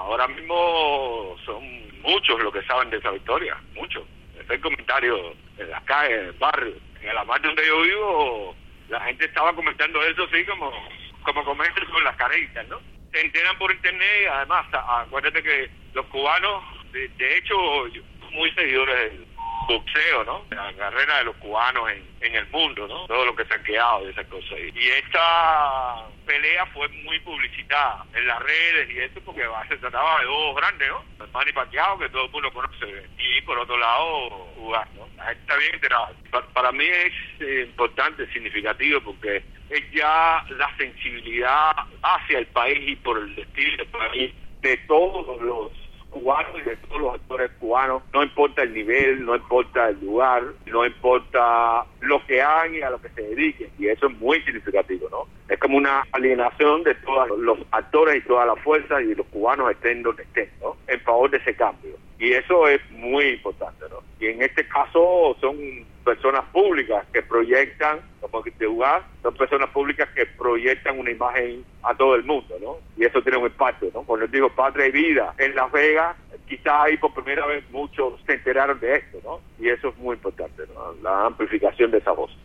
ahora mismo son muchos los que saben de esa victoria, muchos. Ese comentario en las calles, en el barrio, en el amar donde yo vivo, la gente estaba comentando eso así como comentan con las caritas, ¿no? Se enteran por internet y además, acuérdate que los cubanos, de hecho, muy seguidores del boxeo, ¿no? La carrera de los cubanos en el mundo, ¿no? Todo lo que se ha quedado de esas cosas. Y esta pelea fue muy publicitada en las redes y esto porque se trataba de dos grandes, ¿no? Manny Pacquiao, que todo el mundo conoce, y por otro lado, Ugas, ¿no? La gente está bien enterada. Para mí es importante, significativo, porque es ya la sensibilidad hacia el país y por el destino del país de todos los cubanos y de todos los actores cubanos, no importa el nivel, no importa el lugar, no importa lo que hagan y a lo que se dediquen, y eso es muy significativo, ¿no? Es como una alienación de todos los actores y todas las fuerzas y los cubanos estén donde estén, ¿no? En favor de ese cambio, y eso es muy importante, ¿no? Y en este caso son personas públicas que proyectan, como de jugar, son personas públicas que proyectan una imagen a todo el mundo, ¿no? Y eso tiene un impacto, ¿no? Cuando digo Patria y Vida en Las Vegas, quizás ahí por primera vez muchos se enteraron de esto, ¿no? Y eso es muy importante, ¿no? La amplificación de esa voz.